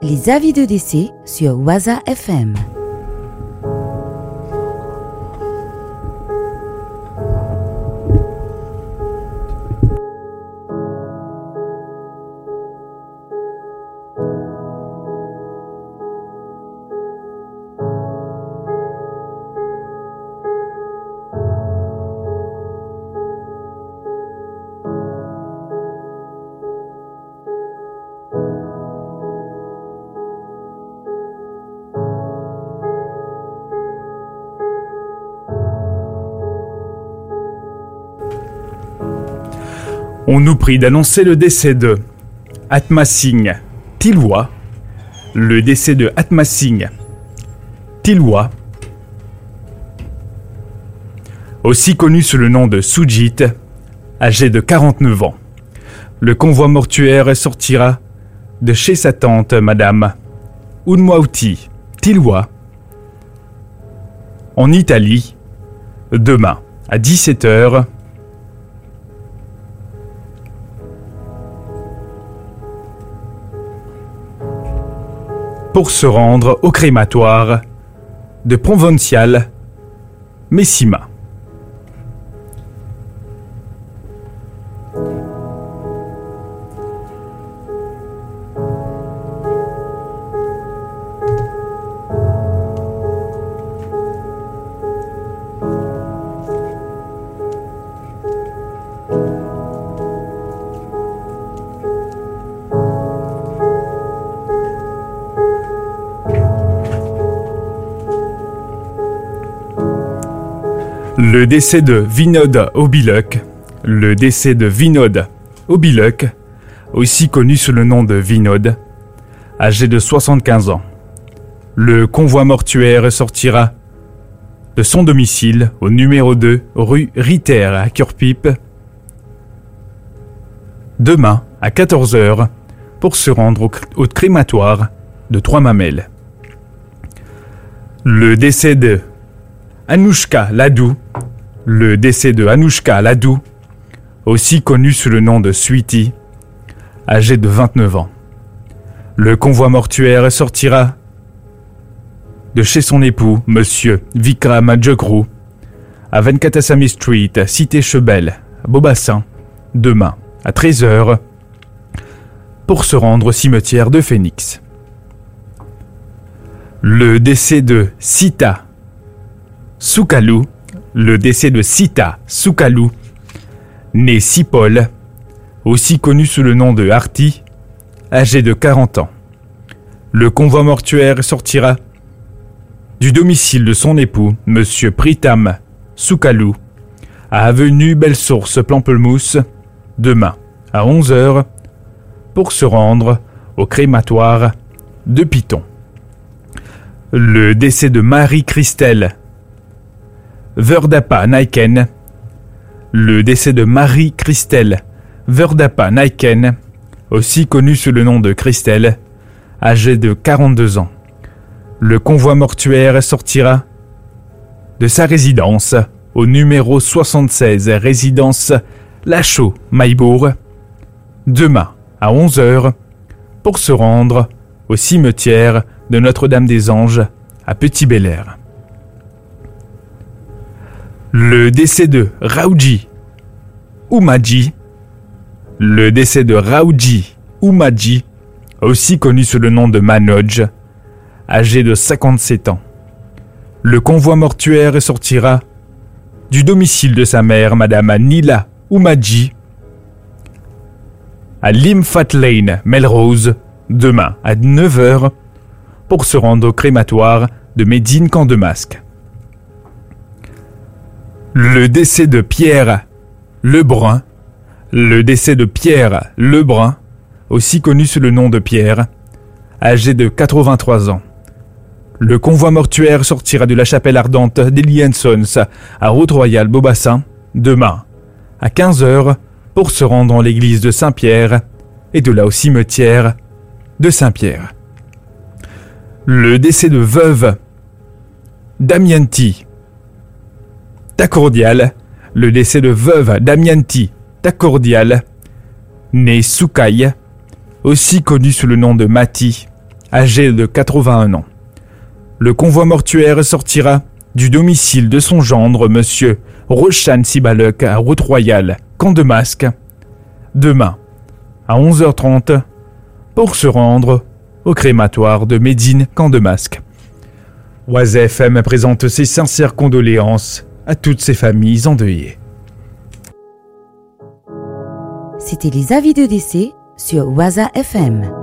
Les avis de décès sur Waza FM. On nous prie d'annoncer le décès de Atma Singh Tilwa, le décès de Atma Singh Tilwa, aussi connu sous le nom de Sujit, âgé de 49 ans. Le convoi mortuaire sortira de chez sa tante, Madame Unmauti Tilwa, en Italie, demain à 17h. Pour se rendre au crématoire de Provincial Messima. Le décès de Vinod Obiluk, le décès de Vinod Obiluk, aussi connu sous le nom de Vinod, âgé de 75 ans. Le convoi mortuaire sortira de son domicile au numéro 2 rue Ritter à Curpip demain à 14h pour se rendre au crématoire de Trois-Mamelles. Le décès de Anushka Ladou, le décès de Anushka Ladou, aussi connu sous le nom de Sweetie, âgé de 29 ans. Le convoi mortuaire sortira de chez son époux, Monsieur Vikram Jagru, à 24 Assami Street, Cité Chebel, Beaubassin, demain à 13h, pour se rendre au cimetière de Phoenix. Le décès de Sita Soukalou, le décès de Sita Soukalou, né Sipol, aussi connu sous le nom de Arti, âgé de 40 ans. Le convoi mortuaire sortira du domicile de son époux, Monsieur Pritam Soukalou, à avenue Belle-Source, Pamplemousse, demain à 11h, pour se rendre au crématoire de Piton. Le décès de Marie-Christelle Verdappa Naiken, le décès de Marie-Christelle Verdappa Naiken, aussi connue sous le nom de Christelle, âgée de 42 ans. Le convoi mortuaire sortira de sa résidence au numéro 76, résidence Lachaud, Maillebourg, demain à 11h, pour se rendre au cimetière de Notre-Dame-des-Anges à Petit-Bel-Air. Le décès de Raouji Oumadji, le décès de Raouji Oumadji, aussi connu sous le nom de Manoj, âgé de 57 ans. Le convoi mortuaire sortira du domicile de sa mère, Madame Nila Oumadji, à Limfat Lane, Melrose, demain à 9h, pour se rendre au crématoire de Médine Camp de Masque. Le décès de Pierre Lebrun, le décès de Pierre Lebrun, aussi connu sous le nom de Pierre, âgé de 83 ans. Le convoi mortuaire sortira de la chapelle ardente d'Eliansons à Route-Royale Beaubassin, demain à 15h, pour se rendre en l'église de Saint-Pierre et de là au cimetière de Saint-Pierre. Le décès de veuve Damianti Tacordial, le décès de veuve Damianti Tacordial, née Soukaï, aussi connue sous le nom de Mati, âgé de 81 ans. Le convoi mortuaire sortira du domicile de son gendre, monsieur Roshan Sibalek, à Route-Royale, Camp de Masque, demain à 11h30 pour se rendre au crématoire de Médine, Camp de Masque. Oise FM présente ses sincères condoléances à toutes ces familles endeuillées. C'était les avis de décès sur Waza FM.